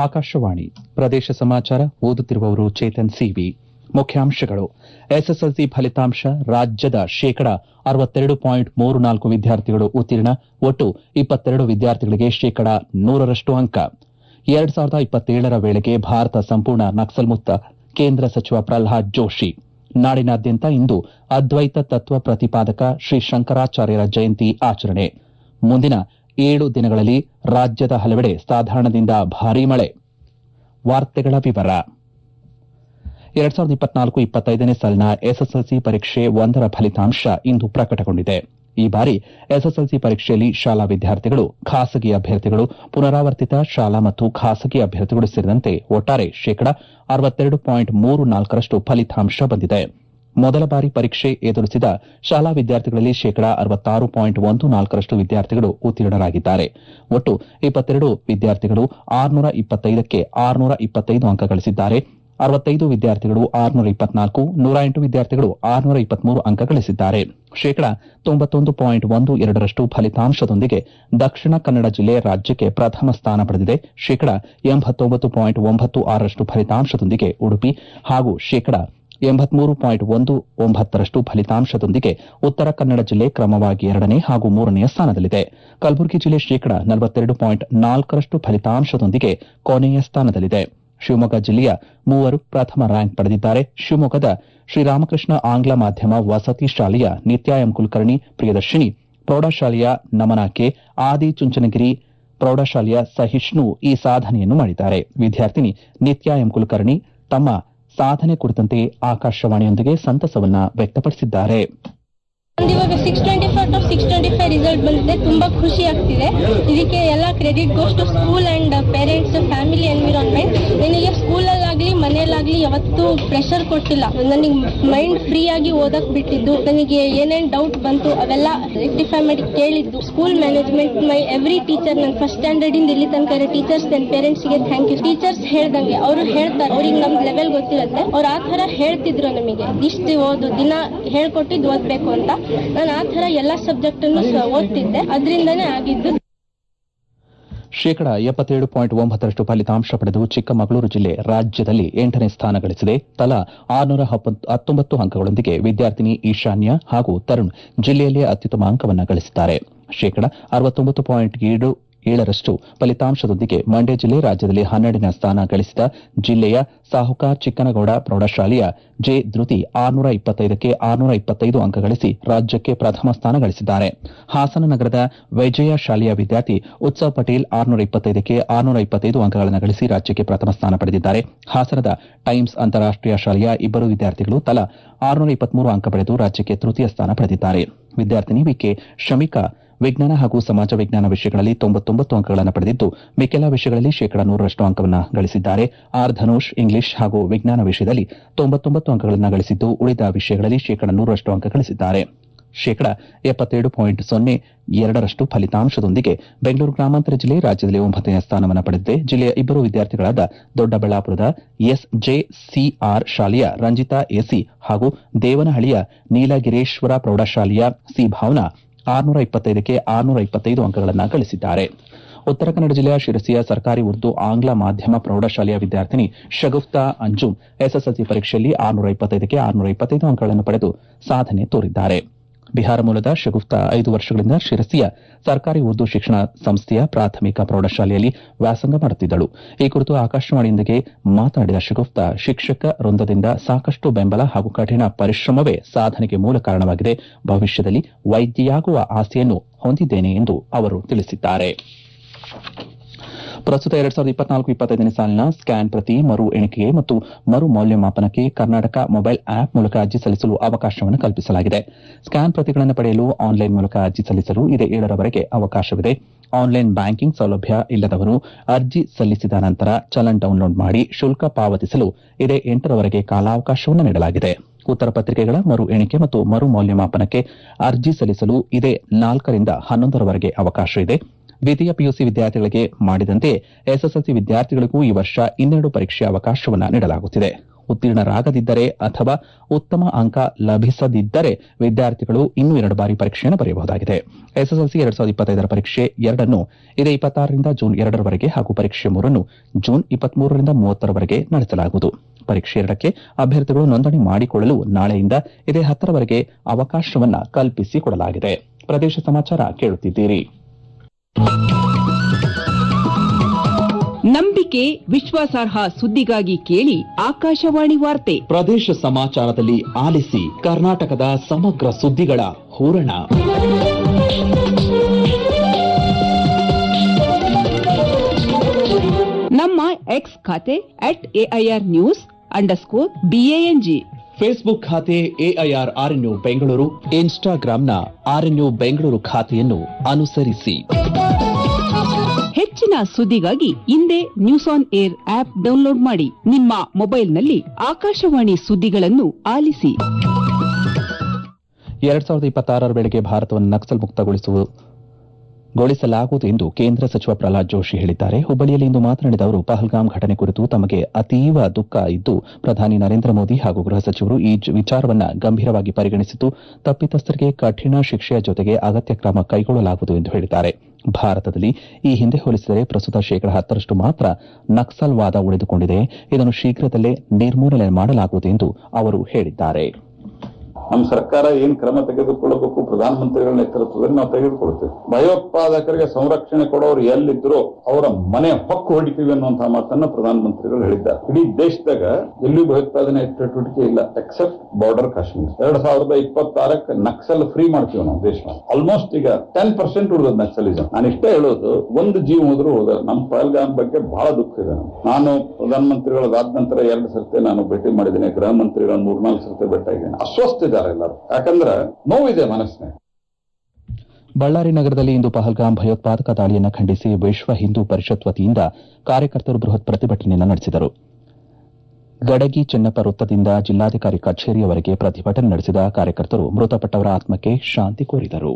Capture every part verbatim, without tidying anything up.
ಆಕಾಶವಾಣಿ ಪ್ರದೇಶ ಸಮಾಚಾರ ಓದುತ್ತಿರುವವರು ಚೇತನ್ ಸಿವಿ. ಮುಖ್ಯಾಂಶಗಳು. ಎಸ್ಎಸ್ಎಲ್ಸಿ ಫಲಿತಾಂಶ ರಾಜ್ಯದ ಶೇಕಡ ಅರವತ್ತೆರಡು ಪಾಯಿಂಟ್ ಮೂರು ನಾಲ್ಕು ವಿದ್ಯಾರ್ಥಿಗಳು ಉತ್ತೀರ್ಣ. ಒಟ್ಟು ಇಪ್ಪತ್ತೆರಡು ವಿದ್ಯಾರ್ಥಿಗಳಿಗೆ ಶೇಕಡ ನೂರರಷ್ಟು ಅಂಕ. ಎರಡು ಸಾವಿರದ ಇಪ್ಪತ್ತೇಳರ ವೇಳೆಗೆ ಭಾರತ ಸಂಪೂರ್ಣ ನಕ್ಸಲ್ ಮುಕ್ತ. ಕೇಂದ್ರ ಸಚಿವ ಪ್ರಲ್ಹಾದ್ ಜೋಶಿ. ನಾಡಿನಾದ್ಯಂತ ಇಂದು ಅದ್ವೈತ ತತ್ವ ಪ್ರತಿಪಾದಕ ಶ್ರೀ ಶಂಕರಾಚಾರ್ಯರ ಜಯಂತಿ ಆಚರಣೆ. ಮುಂದಿನ ಏಳು ದಿನಗಳಲ್ಲಿ ರಾಜ್ಯದ ಹಲವೆಡೆ ಸಾಧಾರಣದಿಂದ ಭಾರೀ ಮಳೆ. ವಾರ್ತೆಗಳ ವಿವರ. ಎರಡು ಸಾವಿರದ ಇಪ್ಪತ್ನಾಲ್ಕು ಇಪ್ಪತ್ತೈದನೇ ಸಾಲಿನ ಎಸ್ಎಸ್ಎಲ್ಸಿ ಪರೀಕ್ಷೆ ಒಂದರ ಫಲಿತಾಂಶ ಇಂದು ಪ್ರಕಟಗೊಂಡಿದೆ. ಈ ಬಾರಿ ಎಸ್ಎಸ್ಎಲ್ಸಿ ಪರೀಕ್ಷೆಯಲ್ಲಿ ಶಾಲಾ ವಿದ್ಯಾರ್ಥಿಗಳು, ಖಾಸಗಿ ಅಭ್ಯರ್ಥಿಗಳು, ಪುನರಾವರ್ತಿತ ಶಾಲಾ ಮತ್ತು ಖಾಸಗಿ ಅಭ್ಯರ್ಥಿಗಳು ಸೇರಿದಂತೆ ಒಟ್ಟಾರೆ ಶೇಕಡ ಅರವತ್ತೆರಡು ಪಾಯಿಂಟ್ ಮೂರು ನಾಲ್ಕರಷ್ಟು ಫಲಿತಾಂಶ ಬಂದಿದೆ. ಮೊದಲ ಬಾರಿ ಪರೀಕ್ಷೆ ಎದುರಿಸಿದ ಶಾಲಾ ವಿದ್ಯಾರ್ಥಿಗಳಲ್ಲಿ ಶೇಕಡಾ ಅರವತ್ತಾರು ಪಾಯಿಂಟ್ ಒಂದು ನಾಲ್ಕರಷ್ಟು ವಿದ್ಯಾರ್ಥಿಗಳು ಉತ್ತೀರ್ಣರಾಗಿದ್ದಾರೆ. ಒಟ್ಟು ಇಪ್ಪತ್ತೆರಡು ವಿದ್ಯಾರ್ಥಿಗಳು ಆರುನೂರ ಇಪ್ಪತ್ತೈದಕ್ಕೆ ಆರುನೂರ ಇಪ್ಪತ್ತೈದು ಅಂಕ ಗಳಿಸಿದ್ದಾರೆ. ಅರವತ್ತೈದು ವಿದ್ಯಾರ್ಥಿಗಳು ಆರುನೂರ ಇಪ್ಪತ್ನಾಲ್ಕು, ನೂರ ಎಂಟು ವಿದ್ಯಾರ್ಥಿಗಳು ಆರುನೂರ ಇಪ್ಪತ್ಮೂರು ಅಂಕ ಗಳಿಸಿದ್ದಾರೆ. ಶೇಕಡಾ ತೊಂಬತ್ತೊಂದು ಪಾಯಿಂಟ್ ಒಂದು ಎರಡರಷ್ಟು ಫಲಿತಾಂಶದೊಂದಿಗೆ ದಕ್ಷಿಣ ಕನ್ನಡ ಜಿಲ್ಲೆ ರಾಜ್ಯಕ್ಕೆ ಪ್ರಥಮ ಸ್ಥಾನ ಪಡೆದಿದೆ. ಶೇಕಡಾ ಎಂಬತ್ತೊಂಬತ್ತು ಪಾಯಿಂಟ್ ಒಂಬತ್ತು ಆರರಷ್ಟು ಫಲಿತಾಂಶದೊಂದಿಗೆ ಉಡುಪಿ ಹಾಗೂ ಶೇಕಡಾ ಎಂಬತ್ಮೂರು ಪಾಯಿಂಟ್ ಒಂದು ಒಂಬತ್ತರಷ್ಟು ಫಲಿತಾಂಶದೊಂದಿಗೆ ಉತ್ತರ ಕನ್ನಡ ಜಿಲ್ಲೆ ಕ್ರಮವಾಗಿ ಎರಡನೇ ಹಾಗೂ ಮೂರನೆಯ ಸ್ಥಾನದಲ್ಲಿದೆ. ಕಲಬುರಗಿ ಜಿಲ್ಲೆ ಶೇಕಡಾ ನಲವತ್ತೆರಡು ಪಾಯಿಂಟ್ ನಾಲ್ಕರಷ್ಟು ಫಲಿತಾಂಶದೊಂದಿಗೆ ಕೊನೆಯ ಸ್ಥಾನದಲ್ಲಿದೆ. ಶಿವಮೊಗ್ಗ ಜಿಲ್ಲೆಯ ಮೂವರು ಪ್ರಥಮ ರ್ಯಾಂಕ್ ಪಡೆದಿದ್ದಾರೆ. ಶಿವಮೊಗ್ಗದ ಶ್ರೀರಾಮಕೃಷ್ಣ ಆಂಗ್ಲ ಮಾಧ್ಯಮ ವಸತಿ ಶಾಲೆಯ ನಿತ್ಯ ಎಂ ಕುಲಕರ್ಣಿ ಪ್ರಿಯದರ್ಶಿನಿ, ಪ್ರೌಢಶಾಲೆಯ ನಮನ ಕೆ, ಆದಿಚುಂಚನಗಿರಿ ಪ್ರೌಢಶಾಲೆಯ ಸಹಿಷ್ಣು ಈ ಸಾಧನೆಯನ್ನು ಮಾಡಿದ್ದಾರೆ. ವಿದ್ಯಾರ್ಥಿನಿ ನಿತ್ಯ ಎಂ ಕುಲಕರ್ಣಿ ತಮ್ಮ ಸಾಧನೆ ಕುರಿತಂತೆ ಆಕಾಶವಾಣಿಯೊಂದಿಗೆ ಸಂತಸವನ್ನ ವ್ಯಕ್ತಪಡಿಸಿದ್ದಾರೆ. ಇವಾಗ six twenty four to six twenty five result ಬಂದಿದೆ. ತುಂಬಾ ಖುಷಿ ಆಗ್ತಿದೆ. ಇದಕ್ಕೆ ಎಲ್ಲ credit goes to school and parents, family environment. ನನಗೆ ಸ್ಕೂಲಲ್ಲಾಗ್ಲಿ ಮನೆಯಲ್ಲಾಗ್ಲಿ ಯಾವತ್ತೂ ಪ್ರೆಷರ್ ಕೊಟ್ಟಿಲ್ಲ. ನನಗೆ ಮೈಂಡ್ ಫ್ರೀ ಆಗಿ ಓದಕ್ ಬಿಟ್ಟಿದ್ದು. ನನಗೆ ಏನೇನ್ ಡೌಟ್ ಬಂತು ಅವೆಲ್ಲ ರೆಕ್ಟಿಫೈ ಮಾಡಿ ಕೇಳಿದ್ದು. School management, my every teacher, ನನ್ನ ಫಸ್ಟ್ ಸ್ಟ್ಯಾಂಡರ್ಡ್ ಇಂದ ಇಲ್ಲಿ ತನಕ ಇರೋ ಟೀಚರ್ಸ್ ಅಂಡ್ ಪೇರೆಂಟ್ಸ್ ಗೆ ಥ್ಯಾಂಕ್ ಯು. ಟೀಚರ್ಸ್ ಹೇಳ್ದಂಗೆ ಅವರು ಹೇಳ್ತಾರೆ, ಅವ್ರಿಗೆ ನಮ್ ಲೆವೆಲ್ ಗೊತ್ತಿರುತ್ತೆ. ಅವ್ರು ಆ ತರ ಹೇಳ್ತಿದ್ರು ನಮಗೆ, ಇಷ್ಟು ಓದು ದಿನ ಹೇಳ್ಕೊಟ್ಟಿದ್ದು ಓದ್ಬೇಕು ಅಂತ. ನಾನು ಆ ತರ ಎಲ್ಲಾ ಸಬ್ಜೆಕ್ಟ್ ಅನ್ನು ಓದ್ತಿದ್ದೆ. ಅದರಿಂದಾನೇ ಆಗಿದ್ದು. ಶೇಕಡಾ ಎಪ್ಪತ್ತೇಳು ಪಾಯಿಂಟ್ ಒಂಬತ್ತರಷ್ಟು ಫಲಿತಾಂಶ ಪಡೆದು ಚಿಕ್ಕಮಗಳೂರು ಜಿಲ್ಲೆ ರಾಜ್ಯದಲ್ಲಿ ಎಂಟನೇ ಸ್ಥಾನ ಗಳಿಸಿದೆ. ತಲಾ ಆರುನೂರ ಹತ್ತೊಂಬತ್ತು ಅಂಕಗಳೊಂದಿಗೆ ವಿದ್ಯಾರ್ಥಿನಿ ಈಶಾನ್ಯ ಹಾಗೂ ತರುಣ್ ಜಿಲ್ಲೆಯಲ್ಲೇ ಅತ್ಯುತ್ತಮ ಅಂಕವನ್ನು ಗಳಿಸಿದ್ದಾರೆ. ಶೇಕಡಾ ಅರವತ್ತೊಂಬತ್ತು ಪಾಯಿಂಟ್ ಏಳು ಏಳರಷ್ಟು ಫಲಿತಾಂಶದೊಂದಿಗೆ ಮಂಡ್ಯ ಜಿಲ್ಲೆ ರಾಜ್ಯದಲ್ಲಿ ಹನ್ನೆರಡನೇ ಸ್ಥಾನ ಗಳಿಸಿದ ಜಿಲ್ಲೆಯ ಸಾಹುಕಾರ್ ಚಿಕ್ಕನಗೌಡ ಪ್ರೌಢಶಾಲೆಯ ಜೆ ಧೃತಿ ಆರುನೂರ ಇಪ್ಪತ್ತೈದಕ್ಕೆ ಆರುನೂರ ಇಪ್ಪತ್ತೈದು ಅಂಕ ಗಳಿಸಿ ರಾಜ್ಯಕ್ಕೆ ಪ್ರಥಮ ಸ್ಥಾನ ಗಳಿಸಿದ್ದಾರೆ. ಹಾಸನ ನಗರದ ವಿಜಯ ಶಾಲೆಯ ವಿದ್ಯಾರ್ಥಿ ಉತ್ಸವ್ ಪಟೇಲ್ ಆರುನೂರ ಇಪ್ಪತ್ತೈದಕ್ಕೆ ಆರುನೂರ ಇಪ್ಪತ್ತೈದು ಅಂಕಗಳನ್ನು ಗಳಿಸಿ ರಾಜ್ಯಕ್ಕೆ ಪ್ರಥಮ ಸ್ಥಾನ ಪಡೆದಿದ್ದಾರೆ. ಹಾಸನದ ಟೈಮ್ಸ್ ಅಂತಾರಾಷ್ಟೀಯ ಶಾಲೆಯ ಇಬ್ಬರು ವಿದ್ಯಾರ್ಥಿಗಳು ತಲಾ ಆರುನೂರ ಇಪ್ಪತ್ಮೂರು ಅಂಕ ಪಡೆದು ರಾಜ್ಯಕ್ಕೆ ತೃತೀಯ ಸ್ಥಾನ ಪಡೆದಿದ್ದಾರೆ. ವಿದ್ಯಾರ್ಥಿನಿ ವಿಕೆ ಶಮಿಕಾ ವಿಜ್ಞಾನ ಹಾಗೂ ಸಮಾಜ ವಿಜ್ಞಾನ ವಿಷಯಗಳಲ್ಲಿ ತೊಂಬತ್ತೊಂಬತ್ತು ಅಂಕಗಳನ್ನು ಪಡೆದಿದ್ದು ಮಿಕ್ಕೆಲ್ಲ ವಿಷಯಗಳಲ್ಲಿ ಶೇಕಡಾ ನೂರರಷ್ಟು ಅಂಕವನ್ನು ಗಳಿಸಿದ್ದಾರೆ. ಆರ್ ಧನುಷ್ ಇಂಗ್ಲಿಷ್ ಹಾಗೂ ವಿಜ್ಞಾನ ವಿಷಯದಲ್ಲಿ ತೊಂಬತ್ತೊಂಬತ್ತು ಅಂಕಗಳನ್ನು ಗಳಿಸಿದ್ದು ಉಳಿದ ವಿಷಯಗಳಲ್ಲಿ ಶೇಕಡಾ ನೂರರಷ್ಟು ಅಂಕ ಗಳಿಸಿದ್ದಾರೆ. ಶೇಕಡಾ ಎಪ್ಪತ್ತೇಳು ಪಾಯಿಂಟ್ ಸೊನ್ನೆ ಎರಡರಷ್ಟು ಫಲಿತಾಂಶದೊಂದಿಗೆ ಬೆಂಗಳೂರು ಗ್ರಾಮಾಂತರ ಜಿಲ್ಲೆ ರಾಜ್ಯದಲ್ಲಿ ಒಂಬತ್ತನೇ ಸ್ಥಾನವನ್ನು ಪಡೆದಿದೆ. ಜಿಲ್ಲೆಯ ಇಬ್ಬರು ವಿದ್ಯಾರ್ಥಿಗಳಾದ ದೊಡ್ಡಬಳ್ಳಾಪುರದ ಎಸ್ಜೆಸಿಆರ್ ಶಾಲೆಯ ರಂಜಿತಾ ಎಸಿ ಹಾಗೂ ದೇವನಹಳ್ಳಿಯ ನೀಲಗಿರೀಶ್ವರ ಪ್ರೌಢಶಾಲೆಯ ಸಿ ಭಾವನಾ ಆರುನೂರ ಇಪ್ಪತ್ತೈದಕ್ಕೆ ಆರುನೂರ ಇಪ್ಪತ್ತೈದು ಅಂಕಗಳನ್ನು ಗಳಿಸಿದ್ದಾರೆ. ಉತ್ತರ ಕನ್ನಡ ಜಿಲ್ಲೆಯ ಶಿರಸಿಯ ಸರ್ಕಾರಿ ಉರ್ದು ಆಂಗ್ಲ ಮಾಧ್ಯಮ ಪ್ರೌಢಶಾಲೆಯ ವಿದ್ಯಾರ್ಥಿನಿ ಶಗುಫ್ತಾ ಅಂಜುಮ್ ಎಸ್ಎಸ್ಎಲ್ಸಿ ಪರೀಕ್ಷೆಯಲ್ಲಿ ಆರುನೂರ ಇಪ್ಪತ್ತೈದಕ್ಕೆ ಆರುನೂರ ಇಪ್ಪತ್ತೈದು ಅಂಕಗಳನ್ನು ಪಡೆದು ಸಾಧನೆ ತೋರಿದ್ದಾರೆ. ಬಿಹಾರ ಮೂಲದ ಶಗುಫ್ತಾ ಐದು ವರ್ಷಗಳಿಂದ ಶಿರಸಿಯ ಸರ್ಕಾರಿ ಉರ್ದು ಶಿಕ್ಷಣ ಸಂಸ್ಥೆಯ ಪ್ರಾಥಮಿಕ ಪ್ರೌಢಶಾಲೆಯಲ್ಲಿ ವ್ಯಾಸಂಗ ಮಾಡುತ್ತಿದ್ದಳು. ಈ ಕುರಿತು ಆಕಾಶವಾಣಿಯೊಂದಿಗೆ ಮಾತನಾಡಿದ ಶಗುಫ್ತಾ, ಶಿಕ್ಷಕ ವೃಂದದಿಂದ ಸಾಕಷ್ಟು ಬೆಂಬಲ ಹಾಗೂ ಕಠಿಣ ಪರಿಶ್ರಮವೇ ಸಾಧನೆಗೆ ಮೂಲ ಕಾರಣವಾಗಿದೆ. ಭವಿಷ್ಯದಲ್ಲಿ ವೈದ್ಯೆಯಾಗುವ ಆಸೆಯನ್ನು ಹೊಂದಿದ್ದೇನೆ ಎಂದು ಅವರು ತಿಳಿಸಿದ್ದಾರೆ. ಪ್ರಸ್ತುತ ಎರಡ್ ಸಾವಿರದ ಇಪ್ಪತ್ನಾಲ್ಕು ಇಪ್ಪತ್ತೈದನೇ ಸಾಲಿನ ಸ್ಕ್ಯಾನ್ ಪ್ರತಿ ಮರು ಎಣಿಕೆಗೆ ಮತ್ತು ಮರು ಮೌಲ್ಯಮಾಪನಕ್ಕೆ ಕರ್ನಾಟಕ ಮೊಬೈಲ್ ಆಪ್ ಮೂಲಕ ಅರ್ಜಿ ಸಲ್ಲಿಸಲು ಅವಕಾಶವನ್ನು ಕಲ್ಪಿಸಲಾಗಿದೆ. ಸ್ಕ್ಯಾನ್ ಪ್ರತಿಗಳನ್ನು ಪಡೆಯಲು ಆನ್ಲೈನ್ ಮೂಲಕ ಅರ್ಜಿ ಸಲ್ಲಿಸಲು ಇದೇ ಏಳರವರೆಗೆ ಅವಕಾಶವಿದೆ. ಆನ್ಲೈನ್ ಬ್ಯಾಂಕಿಂಗ್ ಸೌಲಭ್ಯ ಇಲ್ಲದವರು ಅರ್ಜಿ ಸಲ್ಲಿಸಿದ ನಂತರ ಚಲನ್ ಡೌನ್ಲೋಡ್ ಮಾಡಿ ಶುಲ್ಕ ಪಾವತಿಸಲು ಇದೇ ಎಂಟರವರೆಗೆ ಕಾಲಾವಕಾಶವನ್ನು ನೀಡಲಾಗಿದೆ. ಉತ್ತರ ಪತ್ರಿಕೆಗಳ ಮರು ಎಣಿಕೆ ಮತ್ತು ಮರು ಮೌಲ್ಯಮಾಪನಕ್ಕೆ ಅರ್ಜಿ ಸಲ್ಲಿಸಲು ಇದೇ ನಾಲ್ಕರಿಂದ ಹನ್ನೊಂದರವರೆಗೆ ಅವಕಾಶ ಇದೆ. ದ್ವಿತೀಯ ಪಿಯುಸಿ ವಿದ್ಯಾರ್ಥಿಗಳಿಗೆ ಮಾಡಿದಂತೆ ಎಸ್ಎಸ್ಎಲ್ಸಿ ವಿದ್ಯಾರ್ಥಿಗಳಿಗೂ ಈ ವರ್ಷ ಇನ್ನೆರಡು ಪರೀಕ್ಷೆ ಅವಕಾಶವನ್ನು ನೀಡಲಾಗುತ್ತಿದೆ. ಉತ್ತೀರ್ಣರಾಗದಿದ್ದರೆ ಅಥವಾ ಉತ್ತಮ ಅಂಕ ಲಭಿಸದಿದ್ದರೆ ವಿದ್ಯಾರ್ಥಿಗಳು ಇನ್ನೂ ಎರಡು ಬಾರಿ ಪರೀಕ್ಷೆಯನ್ನು ಬರೆಯಬಹುದಾಗಿದೆ. ಎಸ್ಎಸ್ಎಲ್ಸಿ ಎರಡ್ ಸಾವಿರದ ಇಪ್ಪತ್ತೈದರ ಪರೀಕ್ಷೆ ಎರಡನ್ನು ಇದೇ ಇಪ್ಪತ್ತಾರರಿಂದ ಜೂನ್ ಎರಡರವರೆಗೆ ಹಾಗೂ ಪರೀಕ್ಷೆ ಮೂರನ್ನು ಜೂನ್ ಇಪ್ಪತ್ಮೂರರಿಂದ ಮೂವತ್ತರವರೆಗೆ ನಡೆಸಲಾಗುವುದು. ಪರೀಕ್ಷೆ ಎರಡಕ್ಕೆ ಅಭ್ಯರ್ಥಿಗಳು ನೋಂದಣಿ ಮಾಡಿಕೊಳ್ಳಲು ನಾಳೆಯಿಂದ ಇದೇ ಹತ್ತರವರೆಗೆ ಅವಕಾಶವನ್ನು ಕಲ್ಪಿಸಿಕೊಡಲಾಗಿದೆ. ಪ್ರದೇಶ ಸಮಾಚಾರ ಕೇಳುತ್ತಿದ್ದೀರಿ. ನಂಬಿಕೆ ವಿಶ್ವಾಸಾರ್ಹ ಸುದ್ದಿಗಾಗಿ ಕೇಳಿ ಆಕಾಶವಾಣಿ ವಾರ್ತೆ. ಪ್ರದೇಶ ಸಮಾಚಾರದಲ್ಲಿ ಆಲಿಸಿ ಕರ್ನಾಟಕದ ಸಮಗ್ರ ಸುದ್ದಿಗಳ ಹೂರಣ. ನಮ್ಮ ಎಕ್ಸ್ ಖಾತೆ at AIR news underscore BANG, Facebook ಖಾತೆ ಎಐಆರ್ ಆರ್ಎನ್ಯು ಬೆಂಗಳೂರು, ಇನ್ಸ್ಟಾಗ್ರಾಂನ ಆರ್ಎನ್ಯು ಬೆಂಗಳೂರು ಖಾತೆಯನ್ನು ಅನುಸರಿಸಿ. ಹೆಚ್ಚಿನ ಸುದ್ದಿಗಾಗಿ ಇಂದೇ news on air app download ಮಾಡಿ. ನಿಮ್ಮ ಮೊಬೈಲ್ನಲ್ಲಿ ಆಕಾಶವಾಣಿ ಸುದ್ದಿಗಳನ್ನು ಆಲಿಸಿ. ಎರಡ್ ಸಾವಿರದ ಇಪ್ಪತ್ತಾರರ ವೇಳೆಗೆ ಭಾರತವನ್ನು ನಕ್ಸಲ್ ಮುಕ್ತಗೊಳಿಸುವ ಗೊಳಿಸಲಾಗುವುದು ಎಂದು ಕೇಂದ್ರ ಸಚಿವ ಪ್ರಹ್ಲಾದ್ ಜೋಶಿ ಹೇಳಿದ್ದಾರೆ. ಹುಬ್ಬಳ್ಳಿಯಲ್ಲಿ ಇಂದು ಮಾತನಾಡಿದ ಅವರು, ಪಹಲ್ಗಾಮ್ ಘಟನೆ ಕುರಿತು ತಮಗೆ ಅತೀವ ದುಃಖ ಇದ್ದು ಪ್ರಧಾನಿ ನರೇಂದ್ರ ಮೋದಿ ಹಾಗೂ ಗೃಹ ಸಚಿವರು ಈ ವಿಚಾರವನ್ನು ಗಂಭೀರವಾಗಿ ಪರಿಗಣಿಸಿದ್ದು ತಪ್ಪಿತಸ್ಥರಿಗೆ ಕಠಿಣ ಶಿಕ್ಷೆಯ ಜೊತೆಗೆ ಅಗತ್ಯ ಕ್ರಮ ಕೈಗೊಳ್ಳಲಾಗುವುದು ಎಂದು ಹೇಳಿದ್ದಾರೆ. ಭಾರತದಲ್ಲಿ ಈ ಹಿಂದೆ ಹೋಲಿಸಿದರೆ ಪ್ರಸ್ತುತ ಶೇಕಡ ಹತ್ತರಷ್ಟು ಮಾತ್ರ ನಕ್ಸಲ್ವಾದ ಉಳಿದುಕೊಂಡಿದೆ. ಇದನ್ನು ಶೀಘ್ರದಲ್ಲೇ ನಿರ್ಮೂಲನೆ ಮಾಡಲಾಗುವುದು ಎಂದು ಅವರು ಹೇಳಿದ್ದಾರೆ. ನಮ್ಮ ಸರ್ಕಾರ ಏನ್ ಕ್ರಮ ತೆಗೆದುಕೊಳ್ಳಬೇಕು ಪ್ರಧಾನಮಂತ್ರಿಗಳ ನೇತೃತ್ವದಲ್ಲಿ ನಾವು ತೆಗೆದುಕೊಳ್ತೇವೆ. ಭಯೋತ್ಪಾದಕರಿಗೆ ಸಂರಕ್ಷಣೆ ಕೊಡೋರು ಎಲ್ಲಿದ್ರು ಅವರ ಮನೆ ಹೊಕ್ಕು ಹೊಡಿತೀವಿ ಅನ್ನುವಂತಹ ಮಾತನ್ನ ಪ್ರಧಾನಮಂತ್ರಿಗಳು ಹೇಳಿದ್ದಾರೆ. ಇಡೀ ದೇಶದಾಗ ಎಲ್ಲಿ ಭಯೋತ್ಪಾದನೆ ಚಟುವಟಿಕೆ ಇಲ್ಲ ಎಕ್ಸೆಪ್ಟ್ ಬಾರ್ಡರ್ ಕಾಶ್ಮೀರ. ಎರಡ್ ಸಾವಿರದ ಇಪ್ಪತ್ತಾರಕ್ಕೆ ನಕ್ಸಲ್ ಫ್ರೀ ಮಾಡ್ತೀವಿ ನಾವು ದೇಶ. ಆಲ್ಮೋಸ್ಟ್ ಈಗ ಟೆನ್ ಪರ್ಸೆಂಟ್ ಉಳಿದ ನಕ್ಸಲಿಸಂ. ನಾನು ಇಷ್ಟೇ ಹೇಳೋದು, ಒಂದು ಜೀವ ಹೋದ್ರು ಹೋದ. ನಮ್ಮ ಪಹಲ್ಗಾಮ್ ಬಗ್ಗೆ ಬಹಳ ದುಃಖ ಇದೆ. ನಾನು ಪ್ರಧಾನಮಂತ್ರಿಗಳಾದ ನಂತರ ಎರಡು ಸರ್ತಿ ನಾನು ಭೇಟಿ ಮಾಡಿದ್ದೇನೆ. ಗೃಹ ಮಂತ್ರಿಗಳ ಮೂರ್ನಾಲ್ಕು ಸರ್ತಿ ಭೇಟಿ ಆಗಿದ್ದೇನೆ. ಅಸ್ವಸ್ಥ ಇದ್ದಾರೆ ಎಲ್ಲರೂ, ಯಾಕಂದ್ರೆ ನೋವಿದೆ ಮನಸ್ಸಿನ. ಬಳ್ಳಾರಿ ನಗರದಲ್ಲಿ ಇಂದು ಪಹಲ್ಗಾಮ್ ಭಯೋತ್ಪಾದಕ ದಾಳಿಯನ್ನು ಖಂಡಿಸಿ ವಿಶ್ವ ಹಿಂದೂ ಪರಿಷತ್ ವತಿಯಿಂದ ಕಾರ್ಯಕರ್ತರು ಬೃಹತ್ ಪ್ರತಿಭಟನೆಯನ್ನು ನಡೆಸಿದರು. ಗಡಗಿ ಚೆನ್ನಪ್ಪ ವೃತ್ತದಿಂದ ಜಿಲ್ಲಾಧಿಕಾರಿ ಕಚೇರಿಯವರೆಗೆ ಪ್ರತಿಭಟನೆ ನಡೆಸಿದ ಕಾರ್ಯಕರ್ತರು ಮೃತಪಟ್ಟವರ ಆತ್ಮಕ್ಕೆ ಶಾಂತಿ ಕೋರಿದರು.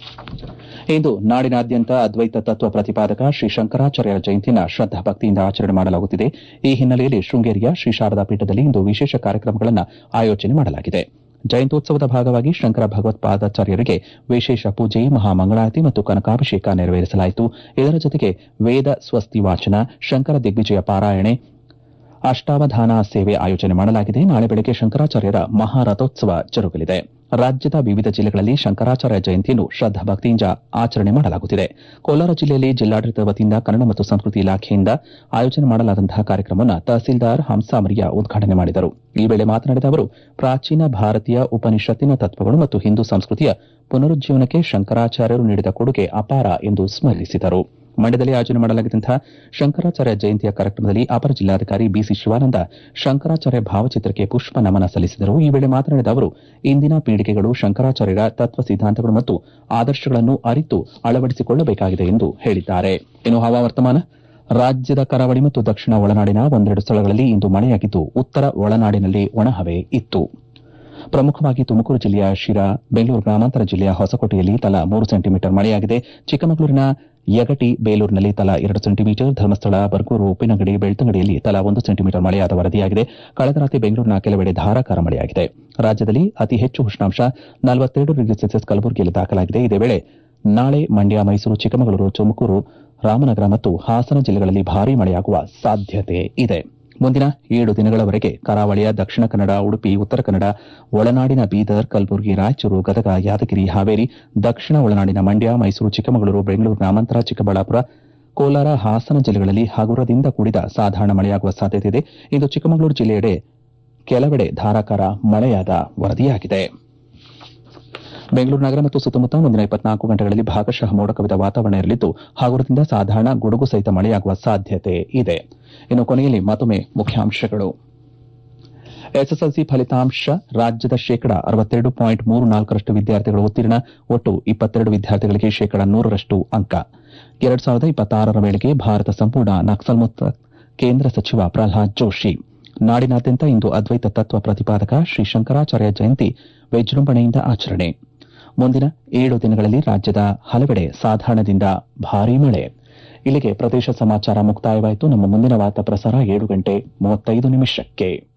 ಇಂದು ನಾಡಿನಾದ್ಯಂತ ಅದ್ವೈತ ತತ್ವ ಪ್ರತಿಪಾದಕ ಶ್ರೀ ಶಂಕರಾಚಾರ್ಯರ ಜಯಂತಿಯನ್ನು ಶ್ರದ್ದಾ ಭಕ್ತಿಯಿಂದ ಆಚರಣೆ ಮಾಡಲಾಗುತ್ತಿದೆ. ಈ ಹಿನ್ನೆಲೆಯಲ್ಲಿ ಶೃಂಗೇರಿಯ ಶ್ರೀ ಶಾರದಾ ಪೀಠದಲ್ಲಿ ಇಂದು ವಿಶೇಷ ಕಾರ್ಯಕ್ರಮಗಳನ್ನು ಆಯೋಜನೆ ಮಾಡಲಾಗಿದೆ. ಜಯಂತ್ಯೋತ್ಸವದ ಭಾಗವಾಗಿ ಶಂಕರ ಭಗವತ್ಪಾದಾಚಾರ್ಯರಿಗೆ ವಿಶೇಷ ಪೂಜೆ, ಮಹಾಮಂಗಳಾರತಿ ಮತ್ತು ಕನಕಾಭಿಷೇಕ ನೆರವೇರಿಸಲಾಯಿತು. ಇದರ ಜೊತೆಗೆ ವೇದ ಸ್ವಸ್ತಿ ವಾಚನ, ಶಂಕರ ದಿಗ್ವಿಜಯ ಪಾರಾಯಣೆ, ಅಷ್ಟಾವಧಾನ ಸೇವೆ ಆಯೋಜನೆ ಮಾಡಲಾಗಿದೆ. ನಾಳೆ ಬೆಳಗ್ಗೆ ಶಂಕರಾಚಾರ್ಯರ ಮಹಾರಥೋತ್ಸವ ಜರುಗಲಿದೆ. ರಾಜ್ಯದ ವಿವಿಧ ಜಿಲ್ಲೆಗಳಲ್ಲಿ ಶಂಕರಾಚಾರ್ಯ ಜಯಂತಿಯನ್ನು ಶ್ರದ್ದಾ ಭಕ್ತಿಯಿಂದ ಆಚರಣೆ ಮಾಡಲಾಗುತ್ತಿದೆ. ಕೋಲಾರ ಜಿಲ್ಲೆಯಲ್ಲಿ ಜಿಲ್ಲಾಡಳಿತ ವತಿಯಿಂದ ಕನ್ನಡ ಮತ್ತು ಸಂಸ್ಕೃತಿ ಇಲಾಖೆಯಿಂದ ಆಯೋಜನೆ ಮಾಡಲಾದಂತಹ ಕಾರ್ಯಕ್ರಮವನ್ನು ತಹಸೀಲ್ದಾರ್ ಹಂಸಾಮರಿಯ ಉದ್ಘಾಟನೆ ಮಾಡಿದರು. ಈ ವೇಳೆ ಮಾತನಾಡಿದ ಅವರು, ಪ್ರಾಚೀನ ಭಾರತೀಯ ಉಪನಿಷತ್ತಿನ ತತ್ವಗಳು ಮತ್ತು ಹಿಂದೂ ಸಂಸ್ಕೃತಿಯ ಪುನರುಜ್ಜೀವನಕ್ಕೆ ಶಂಕರಾಚಾರ್ಯರು ನೀಡಿದ ಕೊಡುಗೆ ಅಪಾರ ಎಂದು ಸ್ಮರಿಸಿದರು. ಮಂಡ್ಯದಲ್ಲಿ ಆಯೋಜನೆ ಮಾಡಲಾಗಿದ್ದಂತಹ ಶಂಕರಾಚಾರ್ಯ ಜಯಂತಿಯ ಕಾರ್ಯಕ್ರಮದಲ್ಲಿ ಅಪರ ಜಿಲ್ಲಾಧಿಕಾರಿ ಬಿಸಿ ಶಿವಾನಂದ ಶಂಕರಾಚಾರ್ಯ ಭಾವಚಿತ್ರಕ್ಕೆ ಪುಷ್ಪ ನಮನ ಸಲ್ಲಿಸಿದರು. ಈ ವೇಳೆ ಮಾತನಾಡಿದ ಅವರು, ಇಂದಿನ ಪೀಳಿಗೆಗಳು ಶಂಕರಾಚಾರ್ಯರ ತತ್ವ ಸಿದ್ಧಾಂತಗಳು ಮತ್ತು ಆದರ್ಶಗಳನ್ನು ಅರಿತು ಅಳವಡಿಸಿಕೊಳ್ಳಬೇಕಾಗಿದೆ ಎಂದು ಹೇಳಿದ್ದಾರೆ. ಇನ್ನು ಹವಾವರ್ತಮಾನ. ರಾಜ್ಯದ ಕರಾವಳಿ ಮತ್ತು ದಕ್ಷಿಣ ಒಳನಾಡಿನ ಒಂದೆರಡು ಸ್ಥಳಗಳಲ್ಲಿ ಇಂದು ಮಳೆಯಾಗಿದ್ದು, ಉತ್ತರ ಒಳನಾಡಿನಲ್ಲಿ ಒಣಹವೆ ಇತ್ತು. ಪ್ರಮುಖವಾಗಿ ತುಮಕೂರು ಜಿಲ್ಲೆಯ ಶಿರಾ, ಬೆಂಗಳೂರು ಗ್ರಾಮಾಂತರ ಜಿಲ್ಲೆಯ ಹೊಸಕೋಟೆಯಲ್ಲಿ ತಲಾ ಮೂರು ಸೆಂಟಿಮೀಟರ್ ಮಳೆಯಾಗಿದೆ. ಚಿಕ್ಕಮಗಳೂರಿನ ಯಗಟಿ, ಬೇಲೂರಿನಲ್ಲಿ ತಲಾ ಎರಡು ಸೆಂಟಿಮೀಟರ್, ಧರ್ಮಸ್ಥಳ, ಬರಗೂರು, ಉಪ್ಪಿನಂಗಡಿ, ಬೆಳ್ತಂಗಡಿಯಲ್ಲಿ ತಲಾ ಒಂದು ಸೆಂಟಿಮೀಟರ್ ಮಳೆಯಾದ ವರದಿಯಾಗಿದೆ. ಕಳೆದ ರಾತ್ರಿ ಬೆಂಗಳೂರಿನ ಕೆಲವೆಡೆ ಧಾರಾಕಾರ ಮಳೆಯಾಗಿದೆ. ರಾಜ್ಯದಲ್ಲಿ ಅತಿ ಹೆಚ್ಚು ಉಷ್ಣಾಂಶ ನಲವತ್ತೆರಡು ಡಿಗ್ರಿ ಸೆಲ್ಸಿಯಸ್ ಕಲಬುರಗಿಯಲ್ಲಿ ದಾಖಲಾಗಿದೆ. ಇದೇ ವೇಳೆ ನಾಳೆ ಮಂಡ್ಯ, ಮೈಸೂರು, ಚಿಕ್ಕಮಗಳೂರು, ತುಮಕೂರು, ರಾಮನಗರ ಮತ್ತು ಹಾಸನ ಜಿಲ್ಲೆಗಳಲ್ಲಿ ಭಾರೀ ಮಳೆಯಾಗುವ ಸಾಧ್ಯತೆ ಇದೆ. ಮುಂದಿನ ಏಳು ದಿನಗಳವರೆಗೆ ಕರಾವಳಿಯ ದಕ್ಷಿಣ ಕನ್ನಡ, ಉಡುಪಿ, ಉತ್ತರ ಕನ್ನಡ, ಒಳನಾಡಿನ ಬೀದರ್, ಕಲಬುರಗಿ, ರಾಯಚೂರು, ಗದಗ, ಯಾದಗಿರಿ, ಹಾವೇರಿ, ದಕ್ಷಿಣ ಒಳನಾಡಿನ ಮಂಡ್ಯ, ಮೈಸೂರು, ಚಿಕ್ಕಮಗಳೂರು, ಬೆಂಗಳೂರು ಗ್ರಾಮಾಂತರ, ಚಿಕ್ಕಬಳ್ಳಾಪುರ, ಕೋಲಾರ, ಹಾಸನ ಜಿಲ್ಲೆಗಳಲ್ಲಿ ಹಗುರದಿಂದ ಕೂಡಿದ ಸಾಧಾರಣ ಮಳೆಯಾಗುವ ಸಾಧ್ಯತೆ ಇದೆ. ಇಂದು ಚಿಕ್ಕಮಗಳೂರು ಜಿಲ್ಲೆಯೆಡೆ ಕೆಲವೆಡೆ ಧಾರಾಕಾರ ಮಳೆಯಾದ ವರದಿಯಾಗಿದೆ. ಬೆಂಗಳೂರು ನಗರ ಮತ್ತು ಸುತ್ತಮುತ್ತ ಮುಂದಿನ ಇಪ್ಪತ್ನಾಲ್ಕು ಗಂಟೆಗಳಲ್ಲಿ ಭಾಗಶಃ ಮೋಡ ಕವಿದ ವಾತಾವರಣ ಇರಲಿದ್ದು, ಹಗುರದಿಂದ ಸಾಧಾರಣ ಗುಡುಗು ಸಹಿತ ಮಳೆಯಾಗುವ ಸಾಧ್ಯತೆ ಇದೆ. ಇನ್ನು ಕೊನೆಯಲ್ಲಿ ಮತ್ತೊಮ್ಮೆ ಮುಖ್ಯಾಂಶಗಳು. ಎಸ್ಎಸ್ಎಲ್ಸಿ ಫಲಿತಾಂಶ. ರಾಜ್ಯದ ಶೇಕಡ ಅರವತ್ತೆರಡು ಪಾಯಿಂಟ್ ಮೂರು ನಾಲ್ಕರಷ್ಟು ವಿದ್ಯಾರ್ಥಿಗಳು ಉತ್ತೀರ್ಣ. ಒಟ್ಟು ಇಪ್ಪತ್ತೆರಡು ವಿದ್ಯಾರ್ಥಿಗಳಿಗೆ ಶೇಕಡ ನೂರರಷ್ಟು ಅಂಕ. ಎರಡ್ ಸಾವಿರದ ಇಪ್ಪತ್ತಾರರ ವೇಳೆಗೆ ಭಾರತ ಸಂಪೂರ್ಣ ನಕ್ಸಲ್ ಮುಕ್ತ. ಕೇಂದ್ರ ಸಚಿವ ಪ್ರಹ್ಲಾದ್ ಜೋಶಿ. ನಾಡಿನಾದ್ಯಂತ ಇಂದು ಅದ್ವೈತ ತತ್ವ ಪ್ರತಿಪಾದಕ ಶ್ರೀ ಶಂಕರಾಚಾರ್ಯ ಜಯಂತಿ ವಿಜೃಂಭಣೆಯಿಂದ ಆಚರಣೆ. ಮುಂದಿನ ಏಳು ದಿನಗಳಲ್ಲಿ ರಾಜ್ಯದ ಹಲವೆಡೆ ಸಾಧಾರಣದಿಂದ ಭಾರೀ ಮಳೆ. ಇಲ್ಲಿಗೆ ಪ್ರದೇಶ ಸಮಾಚಾರ ಮುಕ್ತಾಯವಾಯಿತು. ನಮ್ಮ ಮುಂದಿನ ವಾರ್ತಾ ಪ್ರಸಾರ ಏಳು ಗಂಟೆ ಮೂವತ್ತೈದು ನಿಮಿಷಕ್ಕೆ.